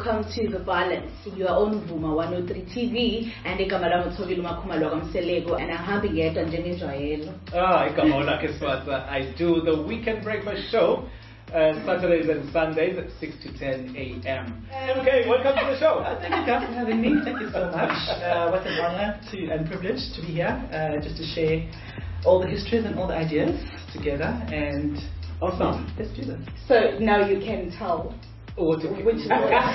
welcome to The Balance. You are on Vuma 103 TV and igama lami uThobile Makhumalo kaMseleko and ahambi ngedwa njengenjwayelo. Igama lakhe Swatha. I do the weekend breakfast show Saturdays and Sundays at 6 to 10 a.m. Okay, welcome to the show. Thank you guys for having me. Thank you so much. What an honor and privilege to be here, just to share all the histories and all the ideas together. And awesome. Let's do this. So now you can tell which is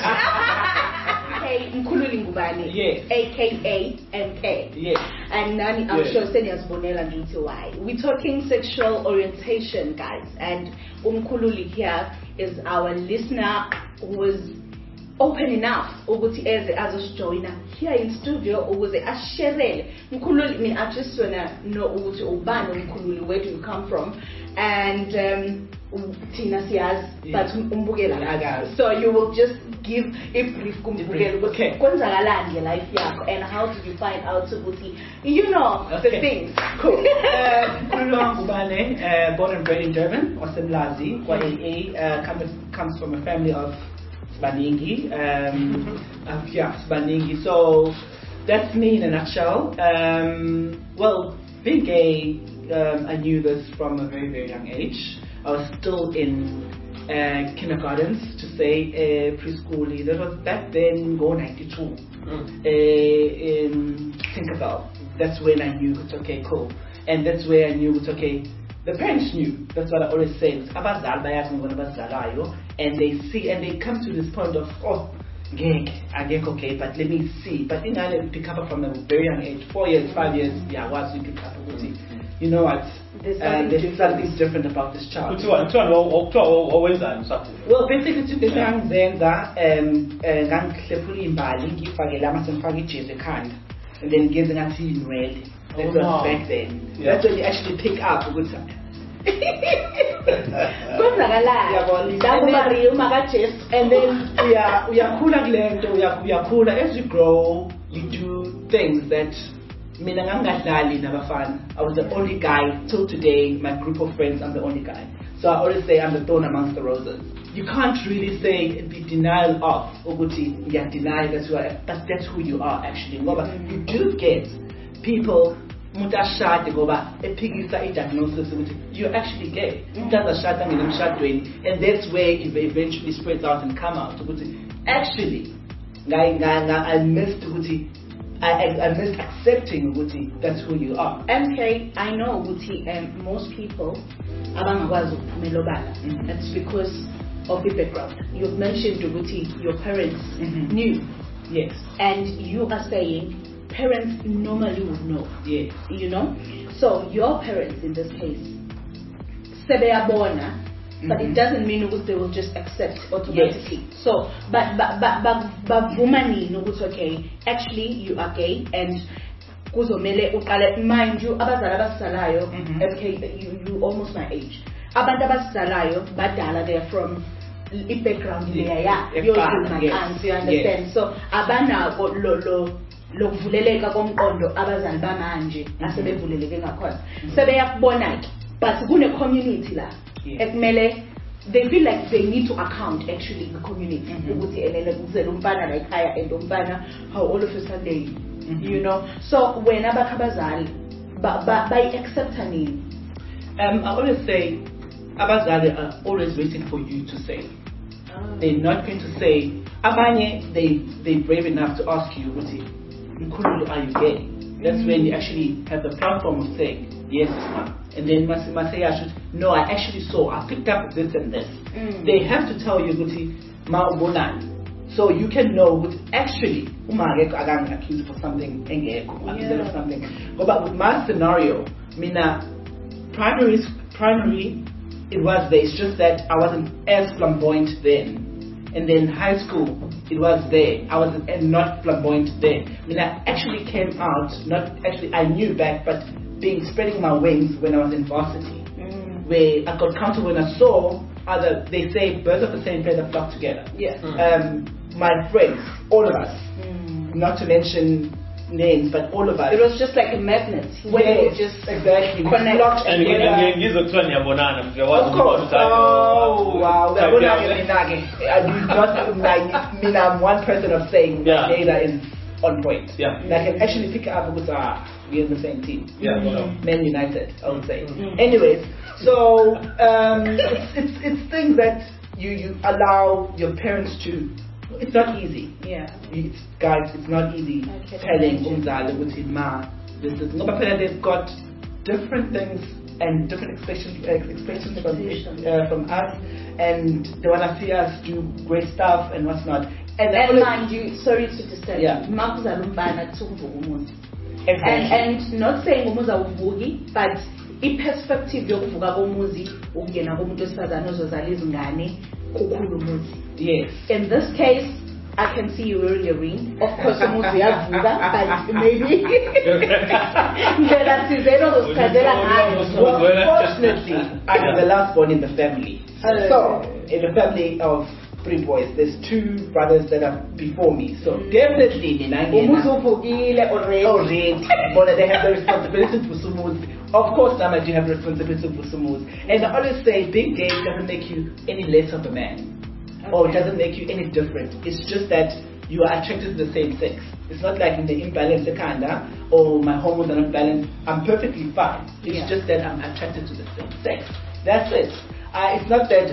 Okay, Mkhululi Ngubane. Yes. AKA MK. Yes. And Nani, I'm sure Bonela nje why. We're talking sexual orientation, guys. And Mkhululi here is our listener who is open enough ukuthi eze azosijoyina here in studio ukuze asherele Mkhululi. I just wanna know ukuthi ubani uMkhululi, where do you come from, and Tina siyaz but umbukela akazi, so you will just give a brief kumbukela ukuthi kwenzakalani nge-life yakho and how did you find out ukuthi the things. Cool. Mkhululi Ngubane, born and bred in Durban, Osemlazi, YAA, comes from a family of Sbaningi. Sbaningi. So that's me in a nutshell. Well, being gay, I knew this from a very, very young age. I was still in kindergartens, to say preschool. That was back then, go 92. In Tinkerbell. That's when I knew it's okay, cool. And that's where I knew it's okay. The parents knew. That's what I always say. And they see, and they come to this point of, I get okay, but let me see. But in Ireland, pick up from a very young age, 4 years, 5 years, once you pick up a you know what? There's something different about this child. Well, basically, to the young Zenza, and then getting a tea red. That was back then. That's when you actually pick up a good time. And then we are cooler as you grow. You do things that I was the only guy till today. My group of friends, I'm the only guy. So I always say I'm the thorn amongst the roses. You can't really say be denial of Oguti. Deny that's who you are actually. You do get people. You're actually gay. And that's where it eventually spreads out and come out. Actually, I missed accepting Uguti, that's who you are. MK, I know Uguti, and most people that's because of the background. You've mentioned Uguti, your parents knew. Yes. And you are saying parents normally would know. Yes. So your parents in this case, but it doesn't mean they will just accept automatically. Yes. So, but okay, actually you are gay and mind you, okay, you almost my age. They're from background you understand. Yes. So lokuvuleleka komqondo abazali bamanje asebevuleleke ngakhona sebeyakubona but kune community la ekumele they feel like they need to account actually the community ukuthi elele kuzela umfana la ekhaya and umfana how all of a sudden so when abakhabazali by accepting I always say abazali are always waiting for you to say. They're not going to say abanye they're brave enough to ask you are you gay? That's when you actually have the platform of saying yes, and then Masaya should no, I actually saw, I picked up this and this. They have to tell you so you can know actually accused for something accused of something. But with my scenario, primary it was there. It's just that I wasn't as flamboyant then. And then high school, it was there. I was not flamboyant there. I actually came out, I knew back, but spreading my wings when I was in varsity. Where I got comfortable when I saw they say birds of the same feather flock together. Yeah. My friends, all of us, not to mention names, but all of us. It was just like a magnet. When Yes, it just exactly. connect. And ngizokuthiwa niyabonana manje Of course. Oh, wow. I'm one person of saying Yeah. data is on point. Yeah. And I can actually pick it up with we're in the same team. Yeah. Men United, I would say. Anyways, so it's things that you allow your parents to. It's not easy. Yeah. Guys, it's not easy telling umzali ukuthi ma this is ngoba phela they've got different things and different expectations from us, and they want to see us do great stuff and what's not. And mind you, sorry to disturb you, and not saying umuzi awuvuki, but i-perspective yokuvuka komuzi ukungena komuntu wesifazane ozozala izingane kukhulu umuzi. Yes. In this case, I can see you wearing a ring. Of course, umuzi uyavuka, but maybe fortunately, I am the last born in the family. So, in the family of 3 boys, there's 2 brothers that are before me. So definitely, already, but they have the responsibility for Sumuzi. Of course, now I do have responsibility for Sumuzi. And I always say, big gay doesn't make you any less of a man. Or it doesn't make you any different. It's just that you are attracted to the same sex. It's not like in the imbalance kanda or my hormones are not balanced. I'm perfectly fine. It's just that I'm attracted to the same sex. That's it. It's not that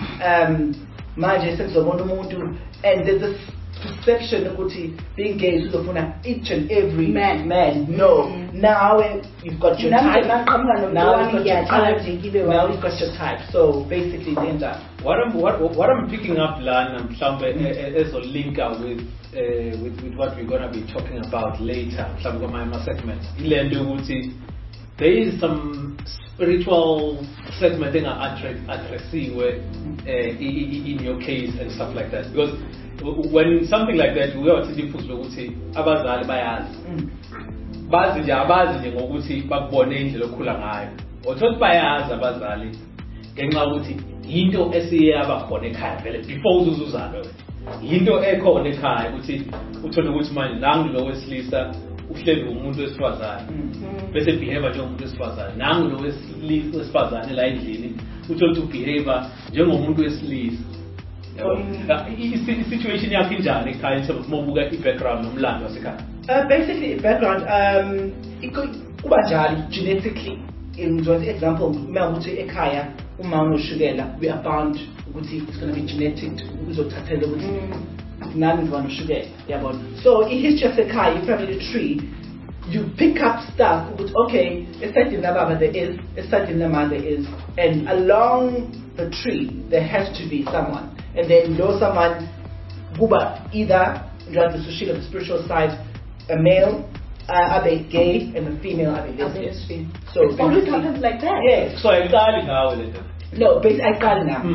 and there's this perception of being gay is each and every man. No. Now you've got your type. Now you've got your type. So basically, what I'm picking up, Lan, is a link up with what we're gonna be talking about later. My segment. There is some spiritual segment in addressing in your case and stuff like that, because when something like that, we are to put abazali bayazi nje ngokuthi bakubone indlela okhula ngayo. Othothi bayazi abazali ngenxa ukuthi into esiyaba khona ekhaya vele before uzuzalwe. Into ekhona ekhaya ukuthi uthole ukuthi manje nangu lo wesilisa uhleli umuntu wesifazane bese behave njengomuntu wesifazane, nangu lo wesifazane la endlini uthole ukuthi behave njengomuntu wesilisa. Situation yakhe injani ekhaya nje mobuka i-background nomlando wasekhaya? Basically, background kuba njalo genetically. In example, uma ukuthi ekhaya uma unoshukela, we are bound ukuthi it's going to be genetic uzothathela ukuthi nani ngibanoshukela, yabona. So in history yasekhaya, family tree, you pick up stuff. Okay, esayidini lababa there is, esayidini lamama there is, and along the tree there has to be someone. And then someone guba either the spiritual side, a male, are they gay, and a female, are they lesbian. So it always happens like that. Yes. So I can't now. No, but I can't now.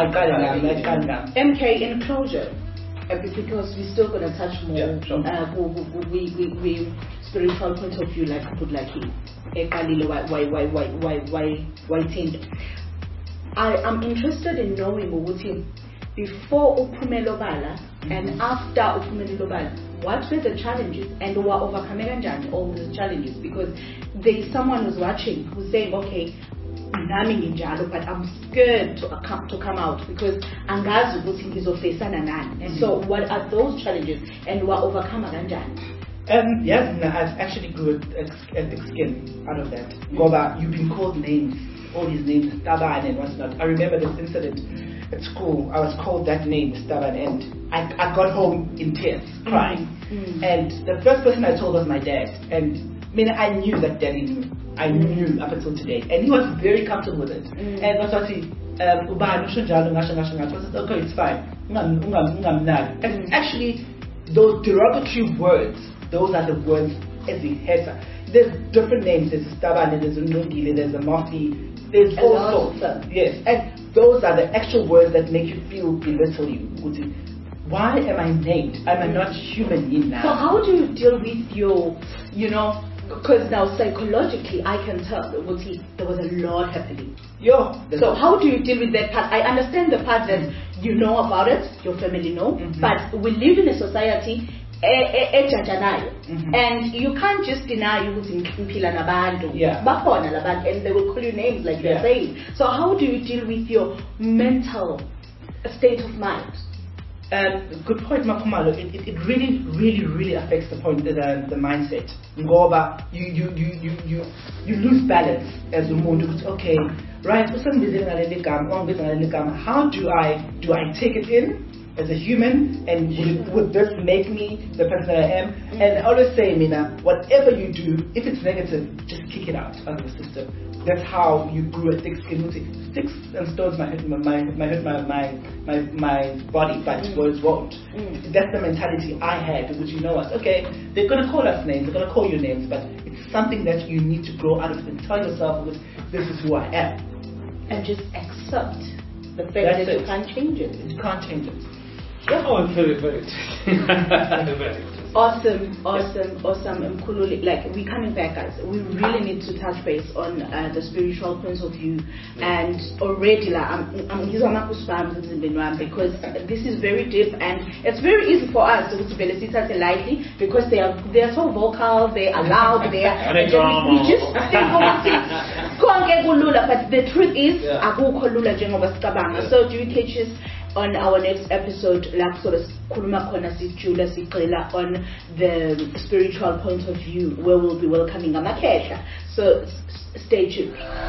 MK enclosure, because we're still gonna touch more. Yeah, sure. We spiritual point of view, like put like why think. I'm interested in knowing before Upumelo Bala and after Upumelo Bala, what were the challenges and what overcoming all the challenges? Because there is someone who's watching who's saying, okay, but I'm scared to come out because angazi ukuthi ngizofacana nani. And so what are those challenges and what overcome kanjani? Yes, I've actually grew a thick skin out of that. Goba, you've been called names, all these names, Taban and what's not. I remember this incident at school. I was called that name, Taban, and I got home in tears, crying. And the first person I told was my dad. And I knew that daddy knew. I knew up until today. And he was very comfortable with it. And that's what he said, okay, it's fine. And actually, those derogatory words, those are the words as a hater. There's different names. There's a Stabane, there's a Nungile, there's a Mafi, there's all sorts. Yes. And those are the actual words that make you feel belittle you. Why am I named? Am I not human in now? So how do you deal with your, because now psychologically I can tell there was a lot happening. So how do you deal with that part? I understand the part that you know about it, your family know, but we live in a society ejajanayo, and you can't just deny ukuthi ngiphila nabantu bakhona labantu, and they will call you names like they're saying. So how do you deal with your mental state of mind? Good point, Makumalo. It really affects the point, the mindset. Ngoba you lose balance as umuntu. Okay, right? How do I take it in as a human, and would this make me the person that I am? And I always say, Mina, whatever you do, if it's negative, just kick it out of the system. That's how you grew a thick skin. Sticks and stones might hurt my body, but words won't. That's the mentality I had, which you know us. Okay, they're gonna call us names, they're gonna call you names, but it's something that you need to grow out of and tell yourself, this is who I am. And just accept the fact that you can't change it. You can't change it. Yeah. Oh, very interesting. Very interesting. Awesome. Mkhululi, like, we're coming back, guys. We really need to touch base on the spiritual point of view. And already, because this is very deep, and it's very easy for us to take lightly because they are so vocal, they are loud, they are. We just think, but the truth is, so do you catch us on our next episode, like sort of on the spiritual point of view, where we'll be welcoming Amakesha. So stay tuned.